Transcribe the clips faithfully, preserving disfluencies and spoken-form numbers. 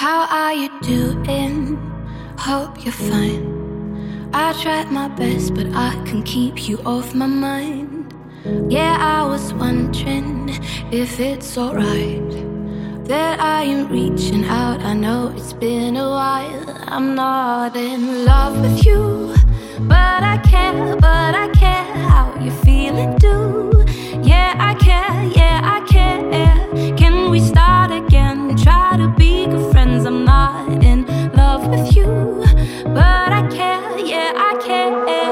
How are you doing? Hope you're fine. I tried my best, but I can keep you off my mind. Yeah, I was wondering if it's alright that I am reaching out. I know it's been a while. I'm not in love with you, but I care, but I care how you feeling too. Yeah, I care, yeah, I care. Can we start again? Try to be good friends. I'm not in love with you, but I care, yeah, I care.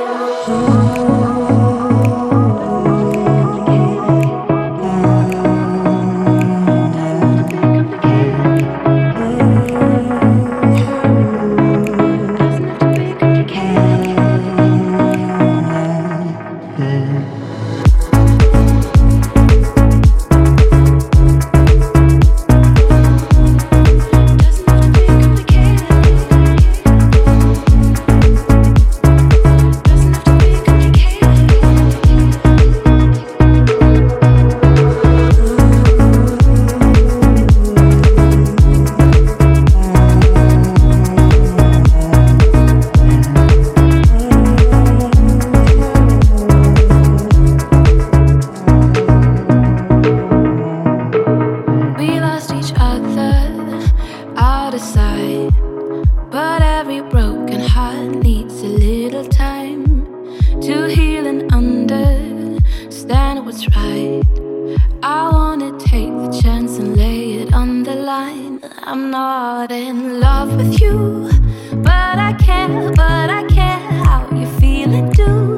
But every broken heart needs a little time to heal and understand what's right. I wanna take the chance and lay it on the line. I'm not in love with you, but I care, but I care how you feeling too.